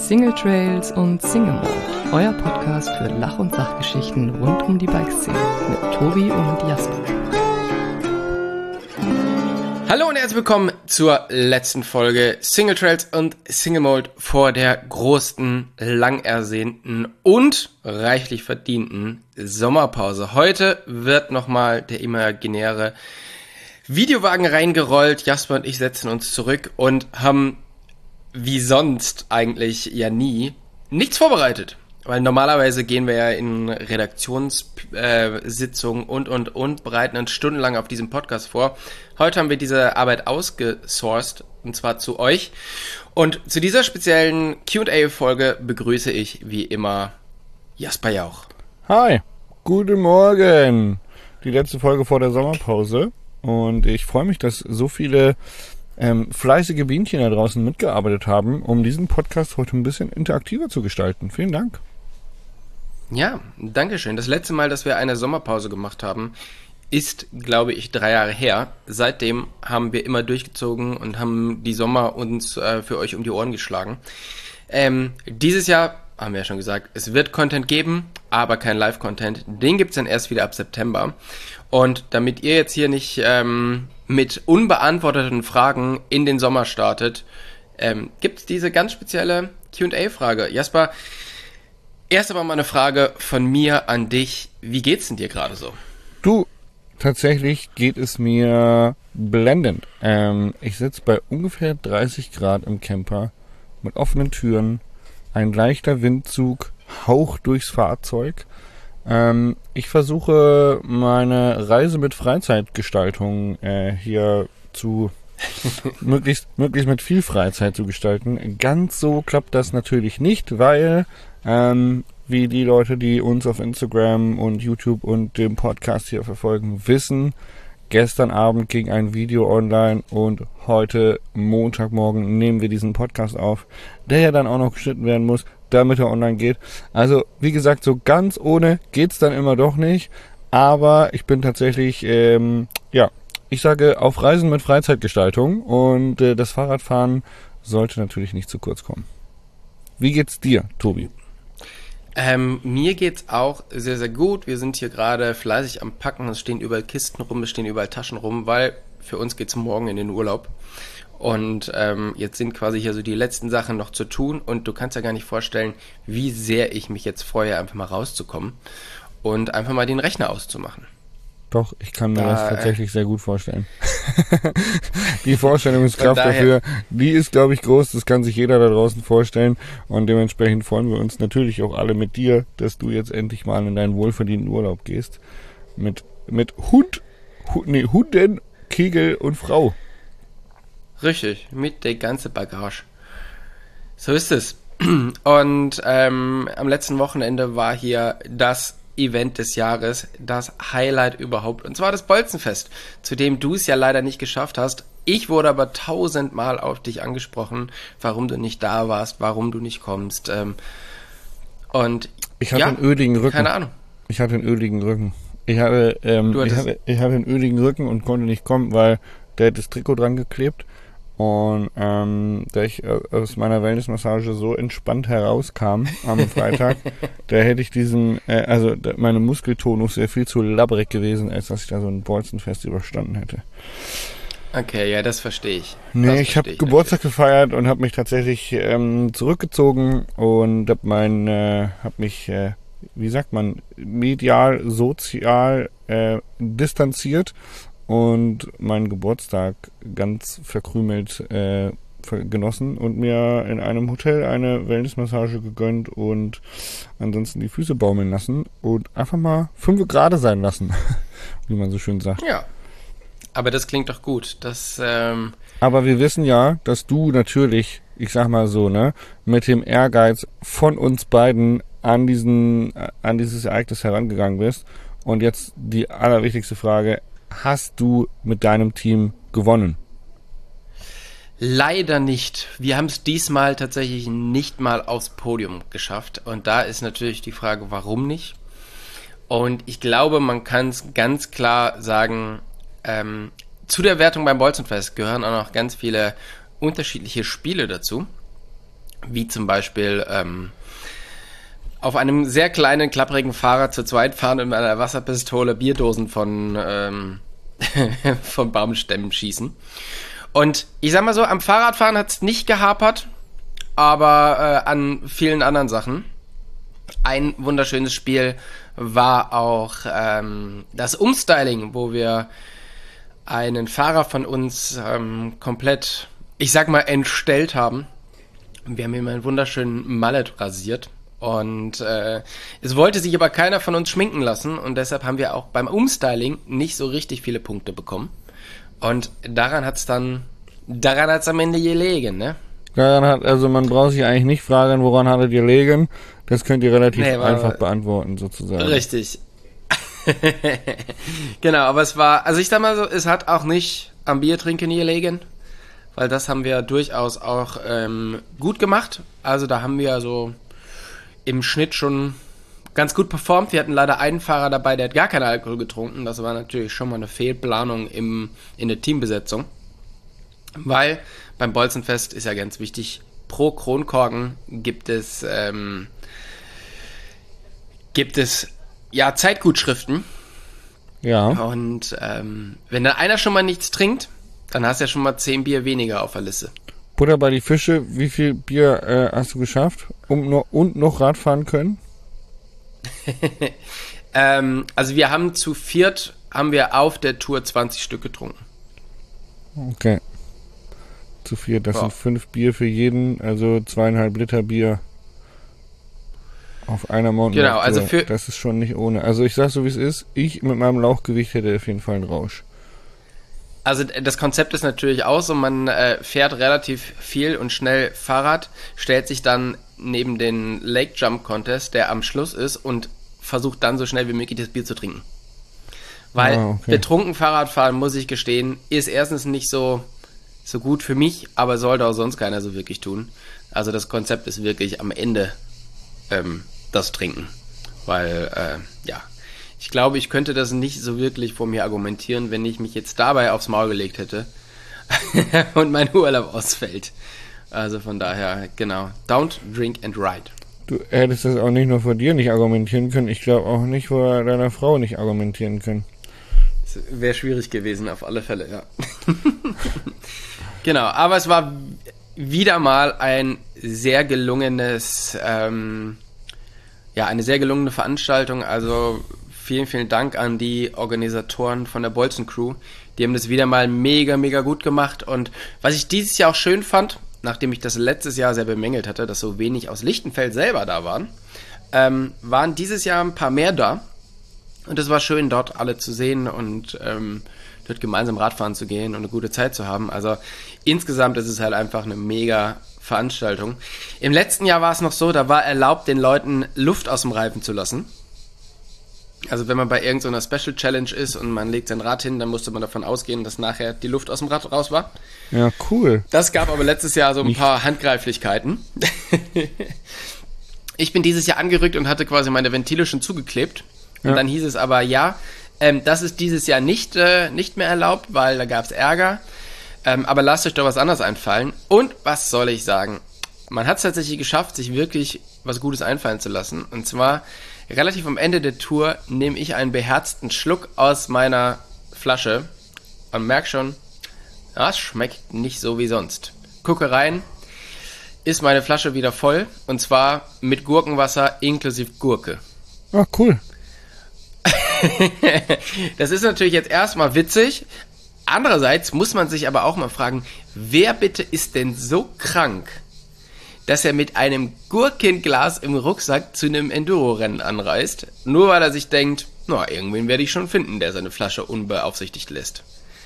Single Trails und Single Mode, euer Podcast für Lach- und Sachgeschichten rund um die Bikeszene mit Tobi und Jasper. Hallo und herzlich willkommen zur letzten Folge Single Trails und Single Mode vor der großen, lang ersehnten und reichlich verdienten Sommerpause. Heute wird nochmal der imaginäre Videowagen reingerollt. Jasper und ich setzen uns zurück und haben wie sonst eigentlich ja nie nichts vorbereitet. Weil normalerweise gehen wir ja in Redaktionssitzungen und bereiten uns stundenlang auf diesem Podcast vor. Heute haben wir diese Arbeit ausgesourced, und zwar zu euch. Und zu dieser speziellen Q&A-Folge begrüße ich wie immer Jasper Jauch. Hi, guten Morgen. Die letzte Folge vor der Sommerpause. Und ich freue mich, dass so viele fleißige Bienchen da draußen mitgearbeitet haben, um diesen Podcast heute ein bisschen interaktiver zu gestalten. Vielen Dank. Ja, dankeschön. Das letzte Mal, dass wir eine Sommerpause gemacht haben, ist, glaube ich, 3 Jahre her. Seitdem haben wir immer durchgezogen und haben die Sommer uns für euch um die Ohren geschlagen. Dieses Jahr, haben wir ja schon gesagt, es wird Content geben, aber kein Live-Content. Den gibt's dann erst wieder ab September. Und damit ihr jetzt hier nicht mit unbeantworteten Fragen in den Sommer startet, gibt's diese ganz spezielle Q&A-Frage. Jasper, erst einmal eine Frage von mir an dich. Wie geht's denn dir gerade so? Du, tatsächlich geht es mir blendend. Ich sitze bei ungefähr 30 Grad im Camper mit offenen Türen, ein leichter Windzug haucht durchs Fahrzeug. Ich versuche meine Reise mit Freizeitgestaltung hier zu möglichst mit viel Freizeit zu gestalten. Ganz so klappt das natürlich nicht, weil wie die Leute, die uns auf Instagram und YouTube und dem Podcast hier verfolgen, wissen, gestern Abend ging ein Video online und heute Montagmorgen nehmen wir diesen Podcast auf, der ja dann auch noch geschnitten werden muss, damit er online geht. Also, wie gesagt, so ganz ohne geht's dann immer doch nicht, aber ich bin tatsächlich, ich sage auf Reisen mit Freizeitgestaltung und das Fahrradfahren sollte natürlich nicht zu kurz kommen. Wie geht's dir, Tobi? Mir geht's auch sehr, sehr gut. Wir sind hier gerade fleißig am Packen. Es stehen überall Kisten rum, es stehen überall Taschen rum, weil für uns geht's morgen in den Urlaub. Und jetzt sind quasi hier so die letzten Sachen noch zu tun. Und du kannst ja gar nicht vorstellen, wie sehr ich mich jetzt freue, einfach mal rauszukommen und einfach mal den Rechner auszumachen. Doch, ich kann mir das tatsächlich sehr gut vorstellen. Die Vorstellungskraft dafür, die ist, glaube ich, groß. Das kann sich jeder da draußen vorstellen. Und dementsprechend freuen wir uns natürlich auch alle mit dir, dass du jetzt endlich mal in deinen wohlverdienten Urlaub gehst. Mit Hunden, Kegel und Frau. Richtig, mit der ganzen Bagage. So ist es. Und am letzten Wochenende war hier das Event des Jahres, das Highlight überhaupt, und zwar das Bolzenfest, zu dem du es ja leider nicht geschafft hast. Ich wurde aber 1000-mal auf dich angesprochen, warum du nicht da warst, warum du nicht kommst. Und ich hatte einen öligen Rücken. Keine Ahnung. Ich hatte einen öligen Rücken. Ich hatte einen öligen Rücken und konnte nicht kommen, weil der hat das Trikot dran geklebt. Und da ich aus meiner Wellnessmassage so entspannt herauskam am Freitag, da hätte ich meine Muskeltonus sehr viel zu labbrig gewesen, als dass ich da so ein Bolzenfest überstanden hätte. Okay, ja, das verstehe ich. Nee, ich habe Geburtstag gefeiert und habe mich tatsächlich zurückgezogen und habe mich, wie sagt man, medial, sozial distanziert und meinen Geburtstag ganz verkrümelt genossen und mir in einem Hotel eine Wellnessmassage gegönnt und ansonsten die Füße baumeln lassen und einfach mal 5 Grad sein lassen, wie man so schön sagt. Ja, aber das klingt doch gut. Aber wir wissen ja, dass du natürlich, ich sag mal so, mit dem Ehrgeiz von uns beiden an dieses Ereignis herangegangen bist. Und jetzt die allerwichtigste Frage: Hast du mit deinem Team gewonnen? Leider nicht. Wir haben es diesmal tatsächlich nicht mal aufs Podium geschafft. Und da ist natürlich die Frage, warum nicht? Und ich glaube, man kann es ganz klar sagen, zu der Wertung beim Bolzenfest gehören auch noch ganz viele unterschiedliche Spiele dazu. wie zum Beispiel auf einem sehr kleinen, klapprigen Fahrrad zu zweit fahren und mit einer Wasserpistole Bierdosen von Baumstämmen schießen. Und ich sag mal so, am Fahrradfahren hat es nicht gehapert, aber an vielen anderen Sachen. Ein wunderschönes Spiel war auch das Umstyling, wo wir einen Fahrer von uns komplett, ich sag mal, entstellt haben. Wir haben ihm einen wunderschönen Mallet rasiert. Und es wollte sich aber keiner von uns schminken lassen. Und deshalb haben wir auch beim Umstyling nicht so richtig viele Punkte bekommen. Und daran hat's am Ende gelegen, ne? Also man braucht sich eigentlich nicht fragen, woran hattet ihr gelegen. Das könnt ihr relativ einfach beantworten, sozusagen. Richtig. Genau, aber es war, also ich sag mal so, es hat auch nicht am Biertrinken gelegen, weil das haben wir durchaus auch gut gemacht. Also da haben wir so im Schnitt schon ganz gut performt. Wir hatten leider einen Fahrer dabei, der hat gar keinen Alkohol getrunken. Das war natürlich schon mal eine Fehlplanung in der Teambesetzung. Weil beim Bolzenfest ist ja ganz wichtig, pro Kronkorken gibt es ja Zeitgutschriften. Ja. Und wenn da einer schon mal nichts trinkt, dann hast du ja schon mal 10 Bier weniger auf der Liste. Butter bei die Fische, wie viel Bier hast du geschafft und noch Radfahren können? Also wir haben zu viert, auf der Tour 20 Stück getrunken. Okay. Zu viert, das sind 5 Bier für jeden, also 2,5 Liter Bier auf einer Mountainbike. Genau, also das ist schon nicht ohne. Also ich sag so wie es ist, ich mit meinem Lauchgewicht hätte auf jeden Fall einen Rausch. Also das Konzept ist natürlich auch so, man fährt relativ viel und schnell Fahrrad, stellt sich dann neben den Lake Jump Contest, der am Schluss ist, und versucht dann so schnell wie möglich das Bier zu trinken. Weil betrunken Fahrradfahren, muss ich gestehen, ist erstens nicht so gut für mich, aber sollte auch sonst keiner so wirklich tun. Also das Konzept ist wirklich am Ende das Trinken. Weil, ich glaube, ich könnte das nicht so wirklich vor mir argumentieren, wenn ich mich jetzt dabei aufs Maul gelegt hätte und mein Urlaub ausfällt. Also von daher, genau, don't drink and ride. Du hättest das auch nicht nur vor dir nicht argumentieren können, ich glaube auch nicht vor deiner Frau nicht argumentieren können. Das wäre schwierig gewesen, auf alle Fälle, ja. Genau, aber es war wieder mal ein sehr gelungenes, eine sehr gelungene Veranstaltung. Also vielen, vielen Dank an die Organisatoren von der Bolzen Crew. Die haben das wieder mal mega, mega gut gemacht. Und was ich dieses Jahr auch schön fand, nachdem ich das letztes Jahr sehr bemängelt hatte, dass so wenig aus Lichtenfeld selber da waren, waren dieses Jahr ein paar mehr da. Und es war schön, dort alle zu sehen und dort gemeinsam Radfahren zu gehen und eine gute Zeit zu haben. Also insgesamt ist es halt einfach eine mega Veranstaltung. Im letzten Jahr war es noch so, da war erlaubt, den Leuten Luft aus dem Reifen zu lassen. Also wenn man bei irgendeiner Special Challenge ist und man legt sein Rad hin, dann musste man davon ausgehen, dass nachher die Luft aus dem Rad raus war. Ja, cool. Das gab aber letztes Jahr so ein paar Handgreiflichkeiten. Ich bin dieses Jahr angerückt und hatte quasi meine Ventile schon zugeklebt. Und dann hieß es aber, das ist dieses Jahr nicht mehr erlaubt, weil da gab es Ärger. Aber lasst euch doch was anderes einfallen. Und was soll ich sagen? Man hat es tatsächlich geschafft, sich wirklich was Gutes einfallen zu lassen. Und zwar relativ am Ende der Tour nehme ich einen beherzten Schluck aus meiner Flasche und merke schon, es schmeckt nicht so wie sonst. Gucke rein, ist meine Flasche wieder voll. Und zwar mit Gurkenwasser inklusive Gurke. Ah, cool. Das ist natürlich jetzt erstmal witzig. Andererseits muss man sich aber auch mal fragen, wer bitte ist denn so krank, dass er mit einem Gurkenglas im Rucksack zu einem Enduro-Rennen anreist, nur weil er sich denkt, irgendwen werde ich schon finden, der seine Flasche unbeaufsichtigt lässt.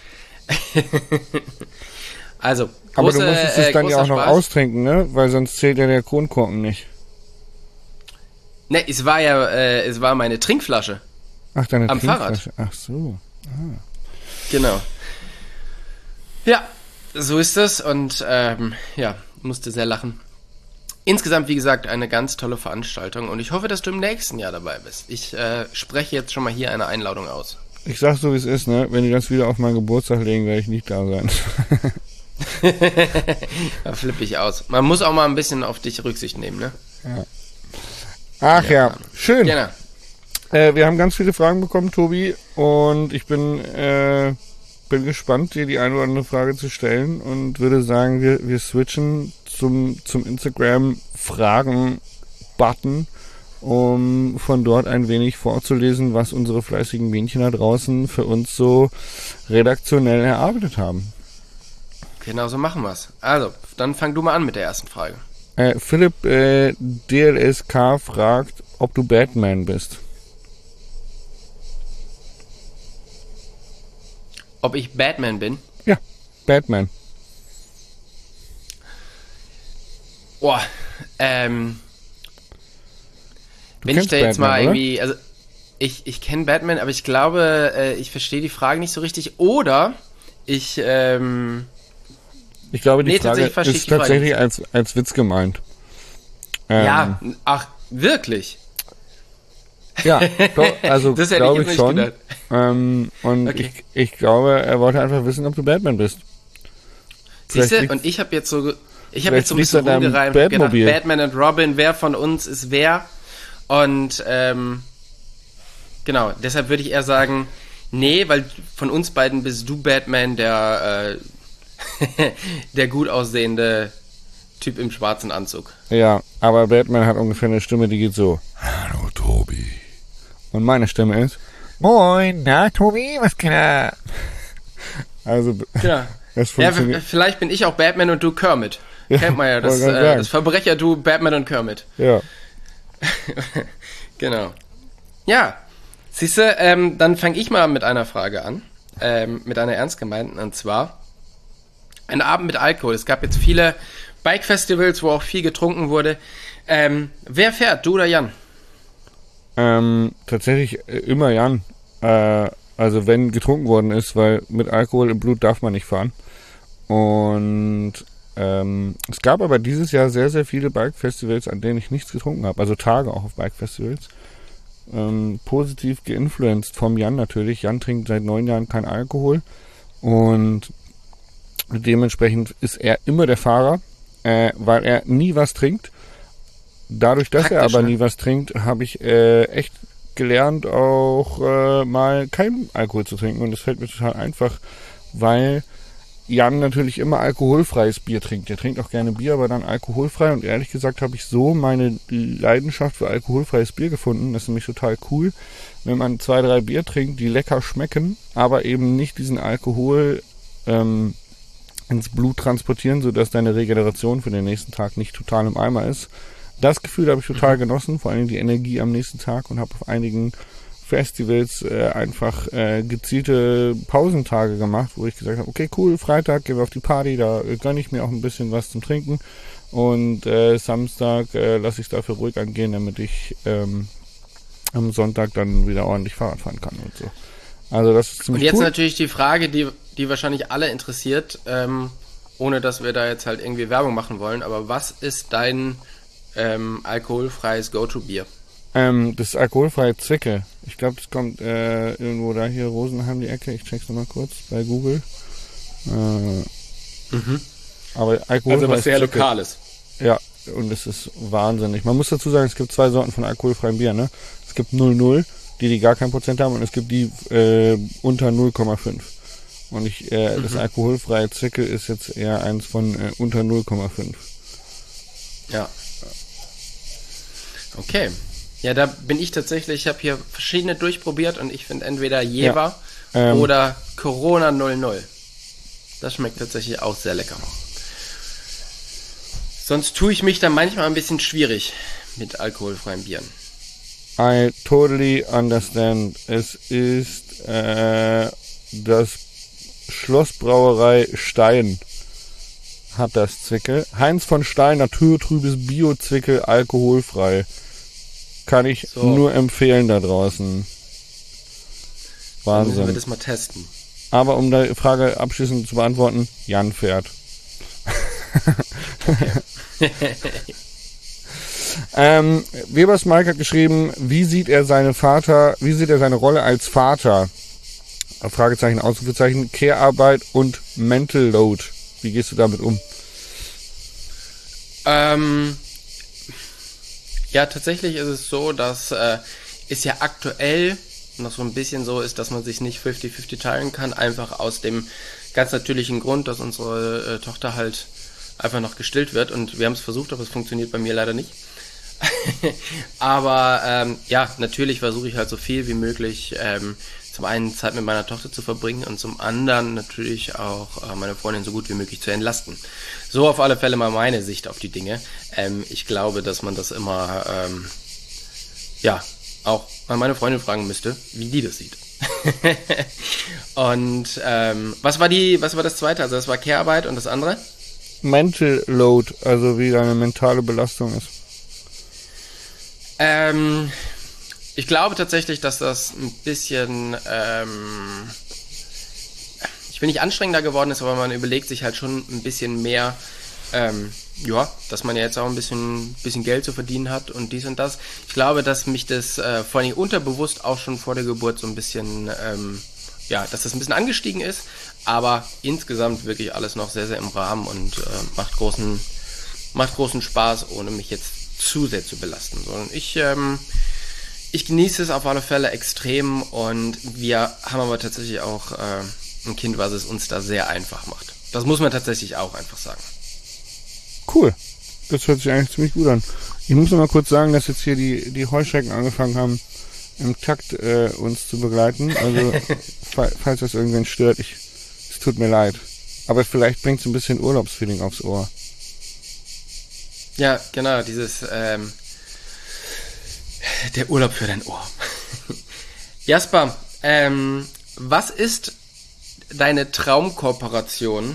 Also, aber du musstest es dann ja auch noch austrinken, ne? Weil sonst zählt ja der Kronkorken nicht. Ne, es war meine Trinkflasche. Ach, deine am Trinkflasche. Fahrrad. Ach so. Ah. Genau. Ja, so ist es und musste sehr lachen. Insgesamt, wie gesagt, eine ganz tolle Veranstaltung und ich hoffe, dass du im nächsten Jahr dabei bist. Ich spreche jetzt schon mal hier eine Einladung aus. Ich sag so, wie es ist, ne? Wenn die das wieder auf meinen Geburtstag legen, werde ich nicht da sein. Da flippe ich aus. Man muss auch mal ein bisschen auf dich Rücksicht nehmen, ne? Ja. Ach ja, schön. Genau. Wir haben ganz viele Fragen bekommen, Tobi, und ich bin gespannt, dir die eine oder andere Frage zu stellen und würde sagen, wir switchen zum Instagram-Fragen-Button, um von dort ein wenig vorzulesen, was unsere fleißigen Bienchen da draußen für uns so redaktionell erarbeitet haben. Genau so machen wir's. Also, dann fang du mal an mit der ersten Frage. Philipp DLSK fragt, ob du Batman bist. Ob ich Batman bin? Ja, Batman. Boah, wenn ich da jetzt Batman, mal oder? irgendwie, also ich kenne Batman, aber ich glaube, ich verstehe die Frage nicht so richtig. Oder ich glaube, die Frage tatsächlich verstehe ich ist die Frage tatsächlich als Witz gemeint. ja, ach, wirklich? Ja, doch, also Das hätte ich glaube jetzt ich nicht schon. gedacht. Und Okay. ich glaube, er wollte einfach wissen, ob du Batman bist. Siehst du, liegt- und ich habe jetzt so ein vielleicht bisschen liegt's an deinem rumgereimt, gedacht, Batmobil. Batman und Robin, wer von uns ist wer? Und genau, deshalb würde ich eher sagen, nee, weil von uns beiden bist du Batman, der der gut aussehende Typ im schwarzen Anzug. Ja, aber Batman hat ungefähr eine Stimme, die geht so. Hallo, Tobi. Und meine Stimme ist, Moin, na, Tobi, was geht ab? Also, Genau. das Ja, funktioniert. vielleicht bin ich auch Batman und du Kermit. Ja, Kennt man ja, wollte gerade sagen. das Verbrecher-Du Batman und Kermit. Ja. Genau. Ja, siehst du, dann fange ich mal mit einer Frage an, mit einer ernst gemeinten, und zwar ein Abend mit Alkohol. Es gab jetzt viele Bike-Festivals, wo auch viel getrunken wurde. Wer fährt, du oder Jan? Tatsächlich immer Jan. Also wenn getrunken worden ist, weil mit Alkohol im Blut darf man nicht fahren. Und es gab aber dieses Jahr sehr, sehr viele Bike-Festivals, an denen ich nichts getrunken habe. Also Tage auch auf Bike-Festivals. Positiv geinfluenced vom Jan natürlich. Jan trinkt seit 9 Jahren kein Alkohol. Und dementsprechend ist er immer der Fahrer, weil er nie was trinkt. Dadurch, dass er Praktisch, aber ne? nie was trinkt, habe ich echt gelernt, auch mal keinen Alkohol zu trinken. Und das fällt mir total einfach, weil Jan natürlich immer alkoholfreies Bier trinkt. Er trinkt auch gerne Bier, aber dann alkoholfrei. Und ehrlich gesagt habe ich so meine Leidenschaft für alkoholfreies Bier gefunden. Das ist nämlich total cool, wenn man 2, 3 Bier trinkt, die lecker schmecken, aber eben nicht diesen Alkohol ins Blut transportieren, sodass deine Regeneration für den nächsten Tag nicht total im Eimer ist. Das Gefühl habe ich total genossen, vor allem die Energie am nächsten Tag, und habe auf einigen Festivals einfach gezielte Pausentage gemacht, wo ich gesagt habe, okay, cool, Freitag gehen wir auf die Party, da gönne ich mir auch ein bisschen was zum Trinken, und Samstag lasse ich es dafür ruhig angehen, damit ich am Sonntag dann wieder ordentlich Fahrrad fahren kann und so. Also das ist Und ziemlich jetzt cool. natürlich die Frage, die wahrscheinlich alle interessiert, ohne dass wir da jetzt halt irgendwie Werbung machen wollen, aber was ist dein alkoholfreies Go-To-Bier? Das ist alkoholfreie Zwicke. Ich glaube, das kommt irgendwo da hier, Rosenheim die Ecke. Ich check's nochmal kurz bei Google. Aber alkoholfreies Zwicke. Lokales. Ja, und es ist wahnsinnig. Man muss dazu sagen, es gibt 2 Sorten von alkoholfreiem Bier, ne? Es gibt 0,0, die gar kein Prozent haben, und es gibt die unter 0,5. Und das alkoholfreie Zwicke ist jetzt eher eins von unter 0,5. Ja. Okay. Ja, da bin ich tatsächlich, ich habe hier verschiedene durchprobiert und ich finde entweder Jever oder Corona 00. Das schmeckt tatsächlich auch sehr lecker. Sonst tue ich mich da manchmal ein bisschen schwierig mit alkoholfreien Bieren. I totally understand. Es ist das Schlossbrauerei Stein hat das Zwickel. Heinz von Stein, naturtrübes Bio-Zwickel, alkoholfrei. Kann ich nur empfehlen da draußen. Dann müssen wir Wahnsinn. das mal testen. Aber um die Frage abschließend zu beantworten, Jan fährt. Webers Mike hat geschrieben, wie sieht er seine Rolle als Vater? Fragezeichen, Ausrufezeichen, Care-Arbeit und Mental Load. Wie gehst du damit um? Ja, tatsächlich ist es so, dass es ja aktuell noch so ein bisschen so ist, dass man sich nicht 50-50 teilen kann, einfach aus dem ganz natürlichen Grund, dass unsere Tochter halt einfach noch gestillt wird, und wir haben es versucht, aber es funktioniert bei mir leider nicht. Aber ja, natürlich versuche ich halt so viel wie möglich zum einen Zeit mit meiner Tochter zu verbringen und zum anderen natürlich auch meine Freundin so gut wie möglich zu entlasten. So auf alle Fälle mal meine Sicht auf die Dinge. Ich glaube, dass man das immer ja auch mal meine Freundin fragen müsste, wie die das sieht. Und was war das zweite? Also das war Care-Arbeit, und das andere? Mental Load, also wie deine mentale Belastung ist. Ich glaube tatsächlich, dass das ein bisschen, ich will nicht anstrengender geworden ist, aber man überlegt sich halt schon ein bisschen mehr, ja, dass man ja jetzt auch ein bisschen Geld zu verdienen hat und dies und das. Ich glaube, dass mich das vor allem unterbewusst auch schon vor der Geburt so ein bisschen, ja, dass das ein bisschen angestiegen ist, aber insgesamt wirklich alles noch sehr, sehr im Rahmen und macht großen Spaß, ohne mich jetzt zu sehr zu belasten, sondern ich genieße es auf alle Fälle extrem, und wir haben aber tatsächlich auch ein Kind, was es uns da sehr einfach macht. Das muss man tatsächlich auch einfach sagen. Cool. Das hört sich eigentlich ziemlich gut an. Ich muss noch mal kurz sagen, dass jetzt hier die Heuschrecken angefangen haben, im Takt uns zu begleiten. Also, falls das irgendwen stört, es tut mir leid. Aber vielleicht bringt es ein bisschen Urlaubsfeeling aufs Ohr. Ja, genau, dieses der Urlaub für dein Ohr. Jasper, was ist deine Traumkooperation,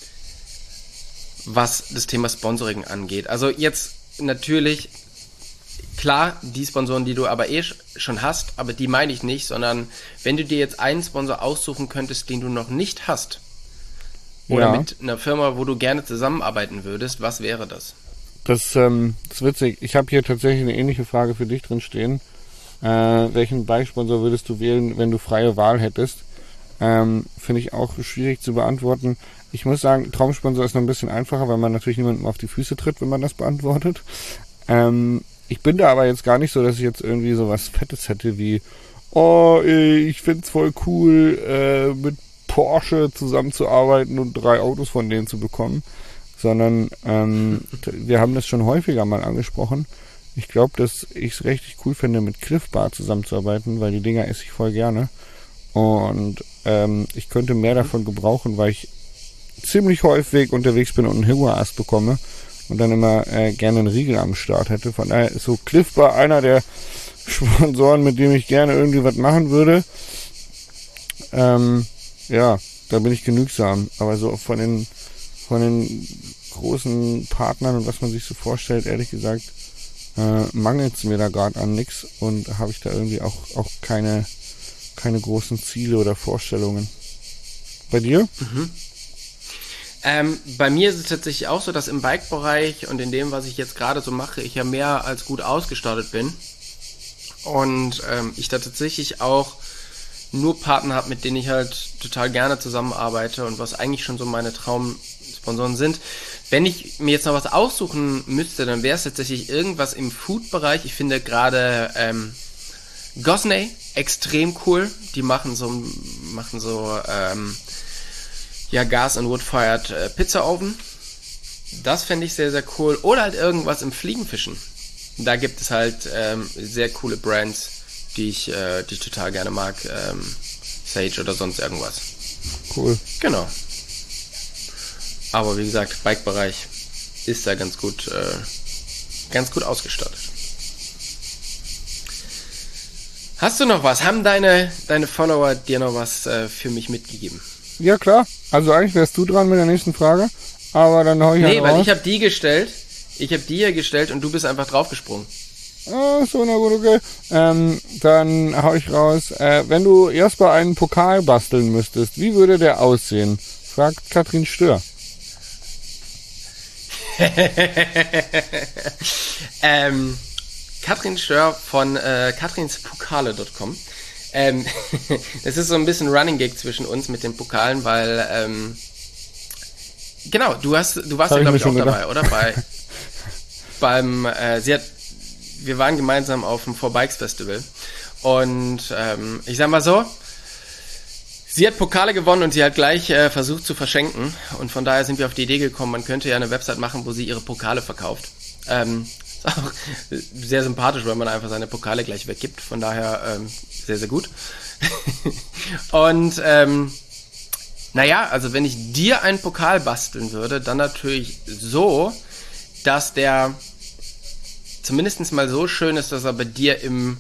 was das Thema Sponsoring angeht? Also jetzt natürlich, klar, die Sponsoren, die du aber schon hast, aber die meine ich nicht, sondern wenn du dir jetzt einen Sponsor aussuchen könntest, den du noch nicht hast, oder mit einer Firma, wo du gerne zusammenarbeiten würdest, was wäre das? Das ist witzig. Ich habe hier tatsächlich eine ähnliche Frage für dich drin stehen. Welchen Bike-Sponsor würdest du wählen, wenn du freie Wahl hättest? Finde ich auch schwierig zu beantworten. Ich muss sagen, Traumsponsor ist noch ein bisschen einfacher, weil man natürlich niemandem auf die Füße tritt, wenn man das beantwortet. Ich bin da aber jetzt gar nicht so, dass ich jetzt irgendwie so was Fettes hätte wie, ich find's voll cool, mit Porsche zusammenzuarbeiten und 3 Autos von denen zu bekommen. Sondern wir haben das schon häufiger mal angesprochen. Ich glaube, dass ich es richtig cool finde, mit Cliff Bar zusammenzuarbeiten, weil die Dinger esse ich voll gerne. Und ich könnte mehr davon gebrauchen, weil ich ziemlich häufig unterwegs bin und einen Hühnerast bekomme und dann immer gerne einen Riegel am Start hätte. Von daher ist so Cliff Bar einer der Sponsoren, mit dem ich gerne irgendwie was machen würde. Ja, da bin ich genügsam. Aber so von den großen Partnern und was man sich so vorstellt, ehrlich gesagt, mangelt es mir da gerade an nichts, und habe ich da irgendwie auch keine großen Ziele oder Vorstellungen. Bei dir? Bei mir ist es tatsächlich auch so, dass im Bike-Bereich und in dem, was ich jetzt gerade so mache, ich ja mehr als gut ausgestattet bin, und ich da tatsächlich auch nur Partner habe, mit denen ich halt total gerne zusammenarbeite und was eigentlich schon so meine Traumsponsoren sind. Wenn ich mir jetzt noch was aussuchen müsste, dann wäre es tatsächlich irgendwas im Food-Bereich. Ich finde gerade Gosney extrem cool. Die machen so Gas- und Wood-Fired Pizzaofen. Das fände ich sehr, sehr cool. Oder halt irgendwas im Fliegenfischen. Da gibt es halt sehr coole Brands, die ich total gerne mag. Sage oder sonst irgendwas. Cool. Genau. Aber wie gesagt, Bike-Bereich ist da ganz gut ausgestattet. Hast du noch was? Haben deine Follower dir noch was für mich mitgegeben? Ja, klar. Also eigentlich wärst du dran mit der nächsten Frage. Aber dann hau ich weil raus. ich habe die gestellt. Ich habe die hier gestellt und du bist einfach draufgesprungen. Ah, so, na gut, okay. Dann hau ich raus. Wenn du Jasper einen Pokal basteln müsstest, wie würde der aussehen? Fragt Katrin Stör. Katrin Stör von katrinspokale.com. Es ist so ein bisschen Running Gag zwischen uns mit den Pokalen, weil Genau, du warst ja, Hab ich glaube mir ich, auch schon dabei, oder? Wir waren gemeinsam auf dem 4Bikes Festival und ich sag mal so, sie hat Pokale gewonnen und sie hat gleich versucht zu verschenken und von daher sind wir auf die Idee gekommen, man könnte ja eine Website machen, wo sie ihre Pokale verkauft. Ist auch sehr sympathisch, weil man einfach seine Pokale gleich weggibt, von daher sehr, sehr gut. Und naja, also wenn ich dir einen Pokal basteln würde, dann natürlich so, dass der zumindest mal so schön ist, dass er bei dir in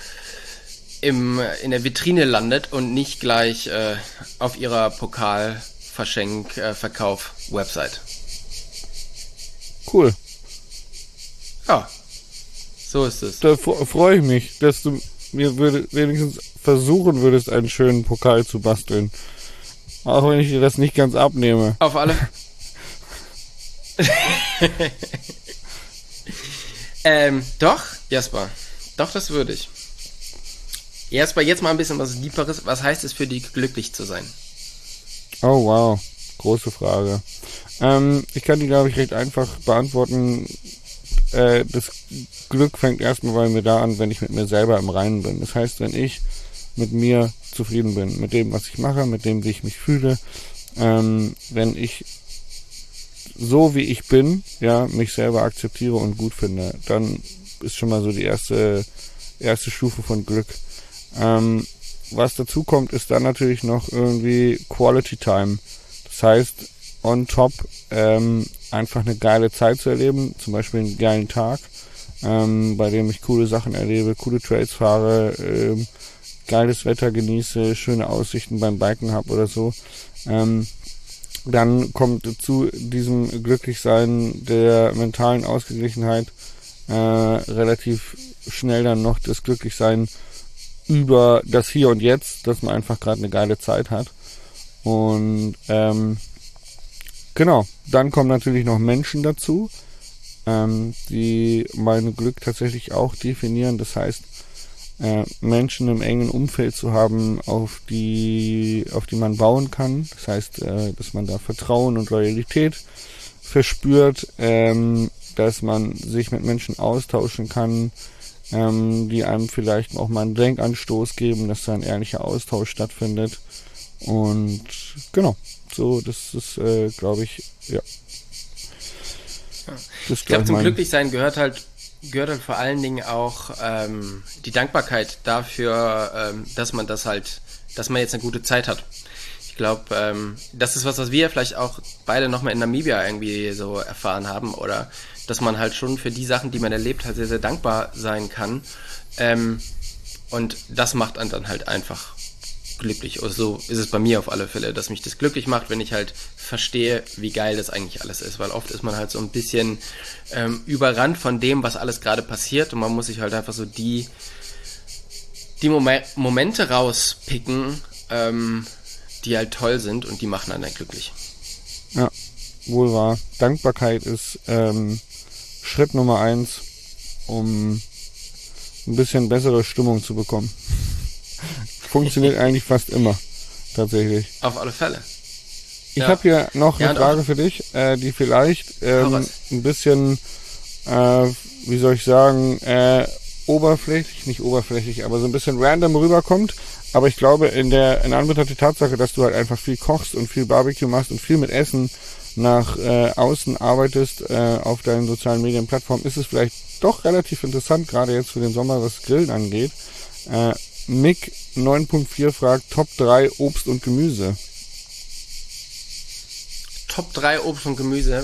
der Vitrine landet und nicht gleich auf ihrer Verkauf-Website. Cool. Ja, so ist es. Da freue ich mich, dass du mir wenigstens versuchen würdest, einen schönen Pokal zu basteln. Auch wenn ich dir das nicht ganz abnehme. Auf alle. Doch, Jasper. Doch, das würde ich. Jasper, jetzt mal ein bisschen was Tieferes. Was heißt es für dich, glücklich zu sein? Oh, wow. Große Frage. Ich kann die, glaube ich, recht einfach beantworten. Das Glück fängt erstmal bei mir da an, wenn ich mit mir selber im Reinen bin. Das heißt, wenn ich mit mir zufrieden bin, mit dem, was ich mache, mit dem, wie ich mich fühle, wenn ich so wie ich bin, ja, mich selber akzeptiere und gut finde, dann ist schon mal so die erste Stufe von Glück. Was dazu kommt, ist dann natürlich noch irgendwie Quality Time. Das heißt, on top einfach eine geile Zeit zu erleben, zum Beispiel einen geilen Tag, bei dem ich coole Sachen erlebe, coole Trails fahre, geiles Wetter genieße, schöne Aussichten beim Biken habe oder so. Dann kommt zu diesem Glücklichsein der mentalen Ausgeglichenheit relativ schnell dann noch das Glücklichsein über das Hier und Jetzt, dass man einfach gerade eine geile Zeit hat. Und genau, dann kommen natürlich noch Menschen dazu, die mein Glück tatsächlich auch definieren. Das heißt, Menschen im engen Umfeld zu haben, auf die man bauen kann. Das heißt, dass man da Vertrauen und Loyalität verspürt, dass man sich mit Menschen austauschen kann, die einem vielleicht auch mal einen Denkanstoß geben, dass da ein ehrlicher Austausch stattfindet. Und genau, so, das ist, glaube ich, ja. Ich glaube, zum Glücklichsein gehört halt vor allen Dingen auch die Dankbarkeit dafür, dass man jetzt eine gute Zeit hat. Ich glaube, das ist was wir vielleicht auch beide nochmal in Namibia irgendwie so erfahren haben, oder dass man halt schon für die Sachen, die man erlebt hat, sehr, sehr dankbar sein kann. Und das macht einen dann halt einfach glücklich. Und so ist es bei mir auf alle Fälle, dass mich das glücklich macht, wenn ich halt verstehe, wie geil das eigentlich alles ist. Weil oft ist man halt so ein bisschen überrannt von dem, was alles gerade passiert, und man muss sich halt einfach so die Momente rauspicken, die halt toll sind, und die machen einen dann glücklich. Ja, wohl wahr. Dankbarkeit ist Schritt Nummer 1, um ein bisschen bessere Stimmung zu bekommen. Funktioniert eigentlich fast immer, tatsächlich. Auf alle Fälle. Ich habe hier noch eine Frage für dich, die vielleicht ein bisschen, wie soll ich sagen, nicht oberflächlich, aber so ein bisschen random rüberkommt. Aber ich glaube, in Anbetracht der Tatsache, dass du halt einfach viel kochst und viel Barbecue machst und viel mit Essen nach außen arbeitest auf deinen sozialen Medienplattformen, ist es vielleicht doch relativ interessant, gerade jetzt für den Sommer, was Grillen angeht. Mick 9.4 fragt, Top 3 Obst und Gemüse. Top 3 Obst und Gemüse.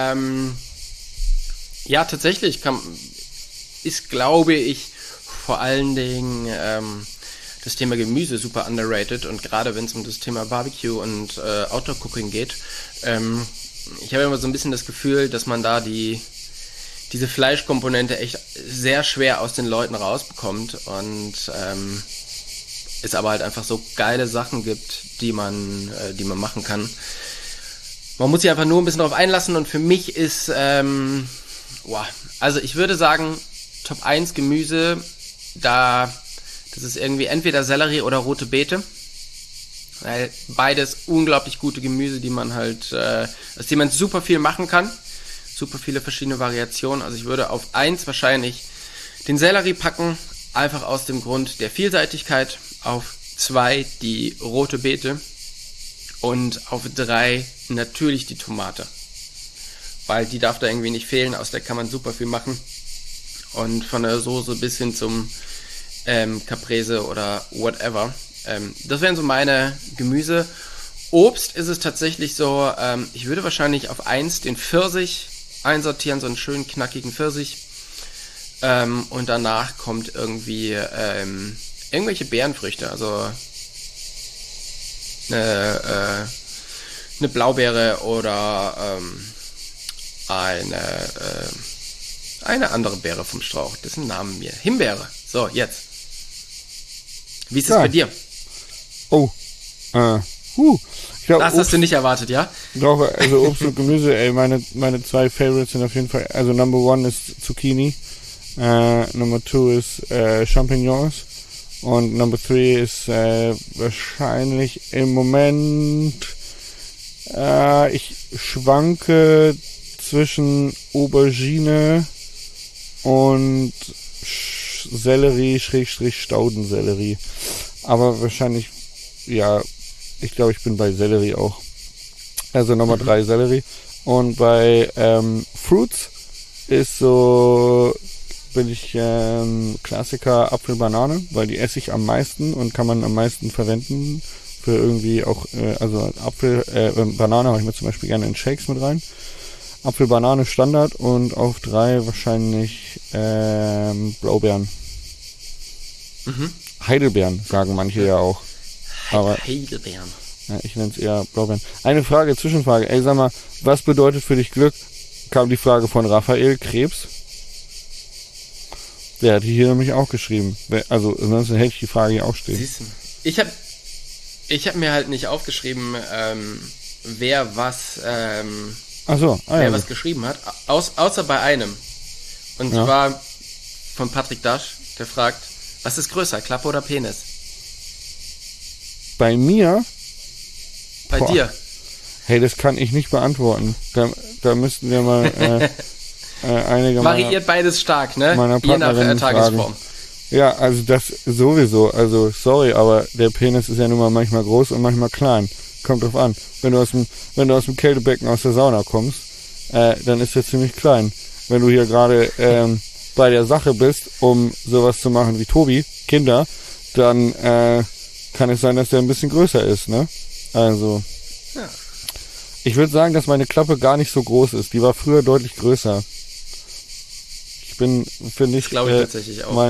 Ja, tatsächlich ist, glaube ich, vor allen Dingen das Thema Gemüse super underrated, und gerade wenn es um das Thema Barbecue und Outdoor Cooking geht, ich habe immer so ein bisschen das Gefühl, dass man da diese Fleischkomponente echt sehr schwer aus den Leuten rausbekommt, und es aber halt einfach so geile Sachen gibt, die man machen kann. Man muss sich einfach nur ein bisschen darauf einlassen, und für mich ist, also ich würde sagen, Top 1 Gemüse, das ist irgendwie entweder Sellerie oder rote Beete. Weil beides unglaublich gute Gemüse, die man halt, aus denen man super viel machen kann. Super viele verschiedene Variationen. Also ich würde auf 1 wahrscheinlich den Sellerie packen, einfach aus dem Grund der Vielseitigkeit. Auf 2 die rote Beete und auf 3 natürlich die Tomate. Weil die darf da irgendwie nicht fehlen, aus der kann man super viel machen. Und von der Soße bis hin zum Caprese oder whatever. Das wären so meine Gemüse. Obst ist es tatsächlich so, ich würde wahrscheinlich auf 1 den Pfirsich einsortieren, so einen schönen knackigen Pfirsich. Und danach kommt irgendwie irgendwelche Beerenfrüchte, also eine Blaubeere oder eine andere Beere vom Strauch, dessen Namen mir. Himbeere. So, jetzt. Wie ist es bei dir? Oh, ich glaub, Das hast du nicht erwartet, ja? Doch, also Obst und Gemüse, ey, meine 2 Favorites sind auf jeden Fall, also Number 1 ist Zucchini, Number 2 ist Champignons und Number 3 ist wahrscheinlich im Moment, ich schwanke zwischen Aubergine und Sellerie, Staudensellerie. Aber wahrscheinlich, ja, ich glaube, ich bin bei Sellerie auch. Also Nummer 3 Sellerie. Und bei Fruits ist so, bin ich Klassiker Apfel, Banane, weil die esse ich am meisten und kann man am meisten verwenden. Für irgendwie auch, also Apfel, Banane habe ich mir zum Beispiel gerne in Shakes mit rein. Apfel, Banane Standard und auf 3 wahrscheinlich Blaubeeren. Heidelbeeren sagen manche ja auch. Aber Heidelbeeren. ja, ich nenne es eher Blaubeeren. Eine Frage, Zwischenfrage. Ey, sag mal, was bedeutet für dich Glück? Kam die Frage von Raphael Krebs. Der hat die hier nämlich auch geschrieben. Also, ansonsten hätte ich die Frage hier auch stehen. Siehst du, ich hab mir halt nicht aufgeschrieben, wer was, wer was geschrieben hat, außer bei einem. Und zwar von Patrick Dasch, der fragt, was ist größer, Klappe oder Penis? Bei mir? Bei dir? Hey, das kann ich nicht beantworten. Da müssten wir mal einige variiert beides stark, ne? Je nach Tagesform. Ja, also das sowieso. Also sorry, aber der Penis ist ja nun mal manchmal groß und manchmal klein. Kommt drauf an. Wenn du aus dem Kältebecken aus der Sauna kommst, dann ist der ziemlich klein. Wenn du hier gerade bei der Sache bist, um sowas zu machen wie Tobi, Kinder, dann kann es sein, dass der ein bisschen größer ist, ne? Also ja. Ich würde sagen, dass meine Klappe gar nicht so groß ist. Die war früher deutlich größer. Finde ich, glaube ich tatsächlich auch.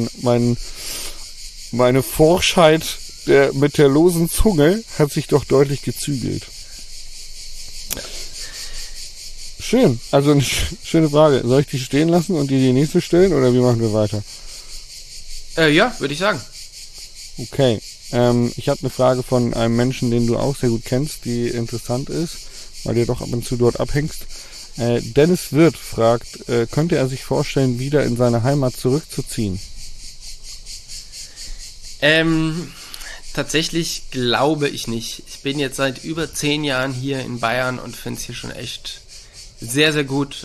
Meine Forschheit mit der losen Zunge hat sich doch deutlich gezügelt. Ja. Schön. Also eine schöne Frage. Soll ich die stehen lassen und die nächste stellen oder wie machen wir weiter? Ja, würde ich sagen. Okay. Ich habe eine Frage von einem Menschen, den du auch sehr gut kennst, die interessant ist, weil du doch ab und zu dort abhängst. Dennis Wirth fragt, könnte er sich vorstellen, wieder in seine Heimat zurückzuziehen? Tatsächlich glaube ich nicht. Ich bin jetzt seit über 10 Jahren hier in Bayern und finde es hier schon echt sehr, sehr gut.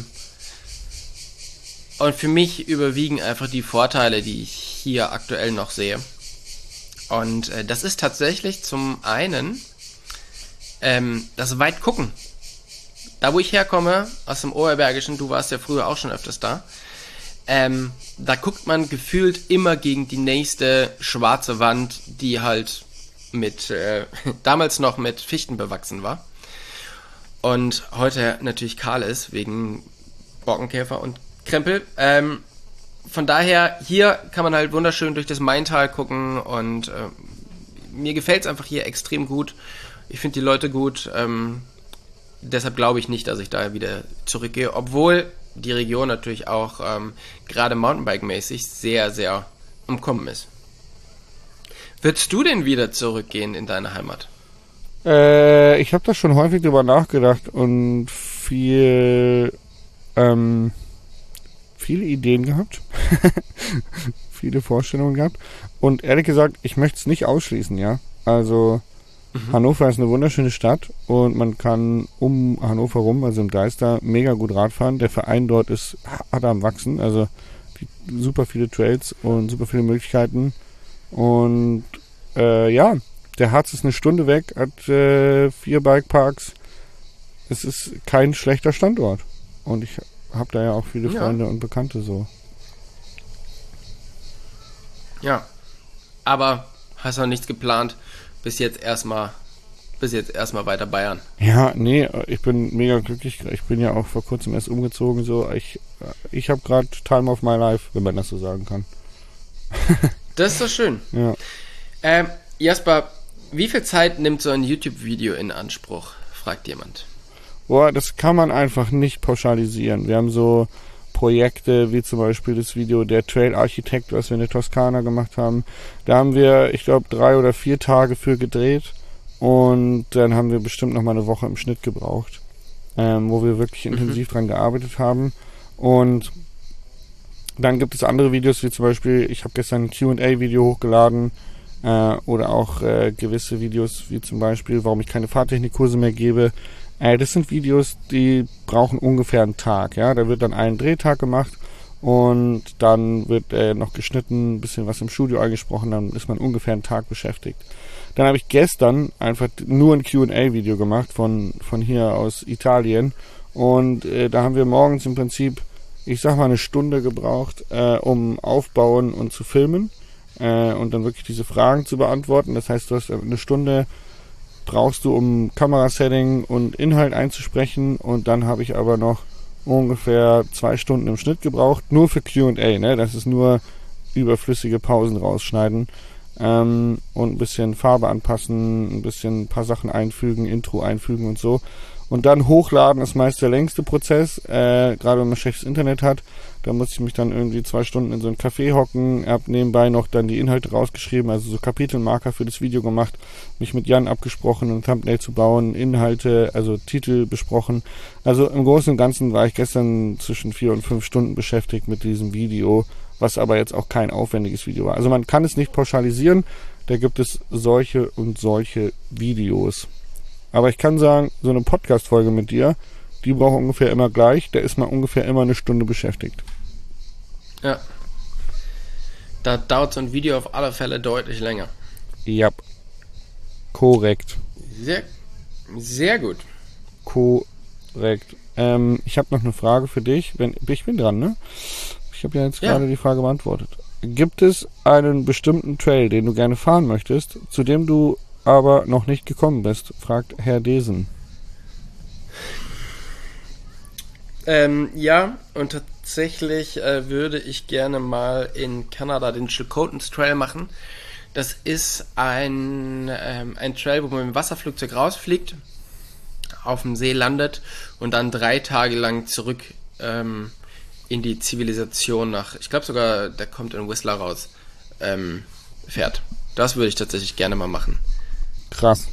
Und für mich überwiegen einfach die Vorteile, die ich hier aktuell noch sehe. Und das ist tatsächlich zum einen das Weitgucken. Da, wo ich herkomme, aus dem Oberbergischen, du warst ja früher auch schon öfters da, da guckt man gefühlt immer gegen die nächste schwarze Wand, die halt mit damals noch mit Fichten bewachsen war und heute natürlich kahl ist, wegen Borkenkäfer und Krempel. Von daher, hier kann man halt wunderschön durch das Maintal gucken und mir gefällt es einfach hier extrem gut. Ich finde die Leute gut, deshalb glaube ich nicht, dass ich da wieder zurückgehe, obwohl die Region natürlich auch gerade Mountainbike-mäßig sehr, sehr umkommen ist. Würdest du denn wieder zurückgehen in deine Heimat? Ich habe da schon häufig drüber nachgedacht und viele Ideen gehabt, viele Vorstellungen gehabt und ehrlich gesagt, ich möchte es nicht ausschließen, ja. Also Hannover ist eine wunderschöne Stadt und man kann um Hannover rum, also im Deister, mega gut Rad fahren. Der Verein dort ist hart am Wachsen, also super viele Trails und super viele Möglichkeiten. Und der Harz ist eine Stunde weg, hat 4 Bikeparks. Es ist kein schlechter Standort. Und ich habe da ja auch viele Freunde und Bekannte so. Ja, aber hast noch nichts geplant. Bis jetzt erstmal weiter Bayern. Ja, nee, ich bin mega glücklich. Ich bin ja auch vor kurzem erst umgezogen. So, ich habe gerade Time of my life, wenn man das so sagen kann. Das ist doch schön. Ja. Jasper, wie viel Zeit nimmt so ein YouTube-Video in Anspruch? Fragt jemand. Boah, das kann man einfach nicht pauschalisieren. Wir haben so Projekte wie zum Beispiel das Video Der Trail-Architekt, was wir in der Toskana gemacht haben. Da haben wir, ich glaube, 3 oder 4 Tage für gedreht und dann haben wir bestimmt noch mal eine Woche im Schnitt gebraucht, wo wir wirklich intensiv dran gearbeitet haben. Und dann gibt es andere Videos, wie zum Beispiel, ich habe gestern ein Q&A-Video hochgeladen oder auch gewisse Videos, wie zum Beispiel, warum ich keine Fahrtechnikkurse mehr gebe. Das sind Videos, die brauchen ungefähr einen Tag. Ja, da wird dann ein Drehtag gemacht und dann wird noch geschnitten, ein bisschen was im Studio eingesprochen, dann ist man ungefähr einen Tag beschäftigt. Dann habe ich gestern einfach nur ein Q&A-Video gemacht von hier aus Italien und da haben wir morgens im Prinzip, ich sag mal, eine Stunde gebraucht, um aufbauen und zu filmen und dann wirklich diese Fragen zu beantworten. Das heißt, du hast eine Stunde brauchst du, um Kamerasetting und Inhalt einzusprechen und dann habe ich aber noch ungefähr 2 Stunden im Schnitt gebraucht, nur für Q&A, ne? Das ist nur überflüssige Pausen rausschneiden und ein bisschen Farbe anpassen, ein paar Sachen einfügen, Intro einfügen und so. Und dann hochladen ist meist der längste Prozess, gerade wenn man schlechtes Internet hat. Da muss ich mich dann irgendwie 2 Stunden in so ein Café hocken, hab nebenbei noch dann die Inhalte rausgeschrieben, also so Kapitelmarker für das Video gemacht, mich mit Jan abgesprochen, ein Thumbnail zu bauen, Inhalte, also Titel besprochen. Also im Großen und Ganzen war ich gestern zwischen 4 und 5 Stunden beschäftigt mit diesem Video, was aber jetzt auch kein aufwendiges Video war. Also man kann es nicht pauschalisieren, da gibt es solche und solche Videos. Aber ich kann sagen, so eine Podcast-Folge mit dir, die braucht ungefähr immer gleich. Da ist man ungefähr immer eine Stunde beschäftigt. Ja. Da dauert so ein Video auf alle Fälle deutlich länger. Ja. Korrekt. Sehr, sehr gut. Korrekt. Ich habe noch eine Frage für dich. Ich bin dran, ne? Ich habe ja jetzt gerade die Frage beantwortet. Gibt es einen bestimmten Trail, den du gerne fahren möchtest, zu dem du aber noch nicht gekommen bist, fragt Herr Desen. Ja, und tatsächlich würde ich gerne mal in Kanada den Chilcotins Trail machen. Das ist ein Trail, wo man mit dem Wasserflugzeug rausfliegt, auf dem See landet und dann 3 Tage lang zurück in die Zivilisation ich glaube sogar, der kommt in Whistler raus, fährt. Das würde ich tatsächlich gerne mal machen. Krass.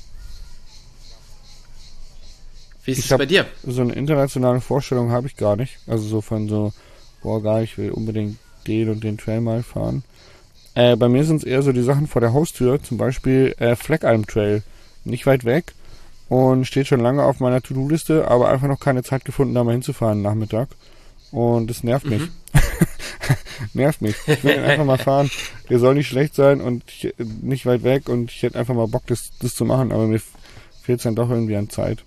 Wie ist es bei dir? So eine internationale Vorstellung habe ich gar nicht. Also so von so, ich will unbedingt den und den Trail mal fahren. Bei mir sind es eher so die Sachen vor der Haustür, zum Beispiel Fleckalm Trail. Nicht weit weg und steht schon lange auf meiner To-Do-Liste, aber einfach noch keine Zeit gefunden, da mal hinzufahren Nachmittag. Und das nervt mich. Nervt mich. Ich will einfach mal fahren. Der soll nicht schlecht sein und nicht weit weg und ich hätte einfach mal Bock, das zu machen, aber mir fehlt es dann doch irgendwie an Zeit.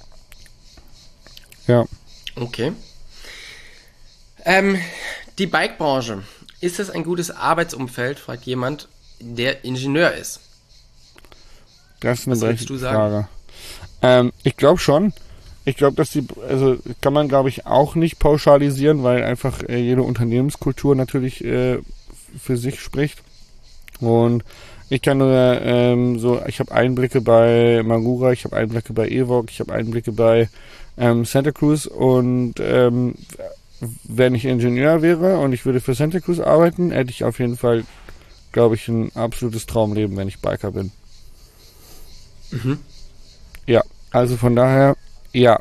Ja. Okay. Die Bike-Branche. Ist das ein gutes Arbeitsumfeld, fragt jemand, der Ingenieur ist. Das ist eine berechtigte Frage. Ich glaube schon. Ich glaube, kann man, glaube ich, auch nicht pauschalisieren, weil einfach jede Unternehmenskultur natürlich für sich spricht. Und ich kann nur ich habe Einblicke bei Magura, ich habe Einblicke bei Evoque, ich habe Einblicke bei Santa Cruz und wenn ich Ingenieur wäre und ich würde für Santa Cruz arbeiten, hätte ich auf jeden Fall, glaube ich, ein absolutes Traumleben, wenn ich Biker bin. Mhm. Ja, also von daher, ja.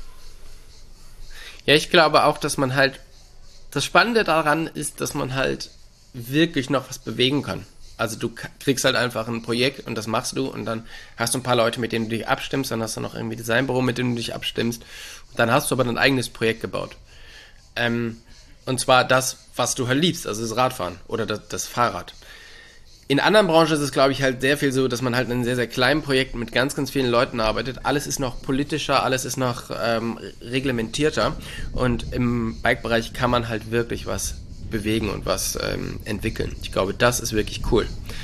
Ja, ich glaube auch, dass man halt, das Spannende daran ist, dass man halt wirklich noch was bewegen kann. Also du kriegst halt einfach ein Projekt und das machst du und dann hast du ein paar Leute, mit denen du dich abstimmst, dann hast du noch irgendwie Designbüro, mit dem du dich abstimmst. Dann hast du aber dein eigenes Projekt gebaut. Und zwar das, was du halt liebst, also das Radfahren oder das Fahrrad. In anderen Branchen ist es, glaube ich, halt sehr viel so, dass man halt in sehr, sehr kleinen Projekten mit ganz, ganz vielen Leuten arbeitet. Alles ist noch politischer, alles ist noch reglementierter. Und im Bike-Bereich kann man halt wirklich was bewegen und was entwickeln. Ich glaube, das ist wirklich cool.